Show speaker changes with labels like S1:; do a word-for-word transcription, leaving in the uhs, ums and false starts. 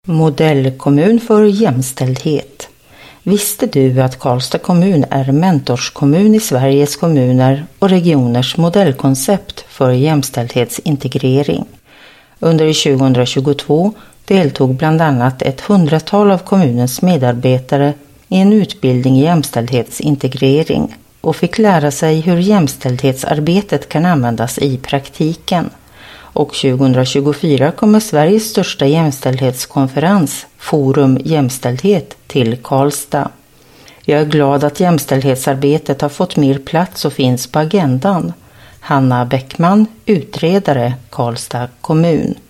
S1: Modellkommun för jämställdhet. Visste du att Karlstad kommun är mentorskommun i Sveriges kommuner och regioners modellkoncept för jämställdhetsintegrering? Under tjugohundratjugotvå deltog bland annat ett hundratal av kommunens medarbetare i en utbildning i jämställdhetsintegrering och fick lära sig hur jämställdhetsarbetet kan användas i praktiken. Och tjugohundratjugofyra kommer Sveriges största jämställdhetskonferens, Forum Jämställdhet, till Karlstad. Jag är glad att jämställdhetsarbetet har fått mer plats och finns på agendan. Hanna Bäckman, utredare, Karlstad kommun.